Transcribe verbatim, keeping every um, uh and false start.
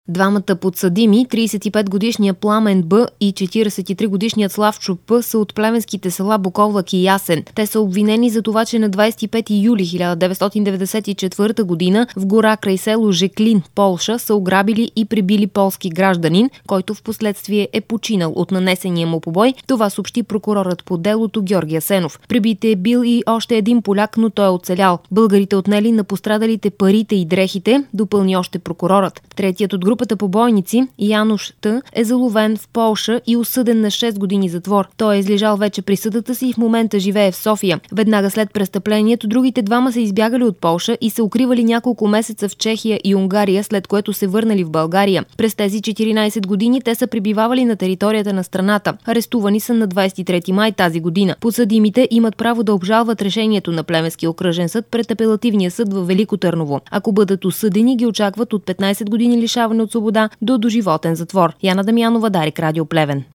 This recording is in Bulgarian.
Двамата подсъдими, тридесет и пет годишният Пламен Б. и четиридесет и три годишният Славчо П. са от плевенските села Буковлък и Ясен. Те са обвинени за това, че на двадесет и пети юли хиляда деветстотин деветдесет и четвърта година в гора край село Жеклин, Полша, са ограбили и пребили полски гражданин, който в последствие е починал от нанесения му побой. Това съобщи прокурорът по делото Георги Асенов. Пребит е бил и още един поляк, но той е оцелял. Българите отнели на пострадалите парите и дрехите, допълни още прокурорът. Третият от групата побойници, Януш Т., е заловен в Полша и осъден на шест години затвор. Той е излежал вече присъдата си и в момента живее в София. Веднага след престъплението другите двама са избягали от Полша и се укривали няколко месеца в Чехия и Унгария, след което се върнали в България. През тези четиринадесет години те са пребивавали на територията на страната. Арестувани са на двадесет и трети май тази година. Подсъдимите имат право да обжалват решението на Плевенския окръжен съд пред апелативния съд във Велико Търново. Ако бъдат осъдени, ги очакват от петнадесет години лишаване от свобода до доживотен затвор. Яна Дамянова, Дарик, Радио Плевен.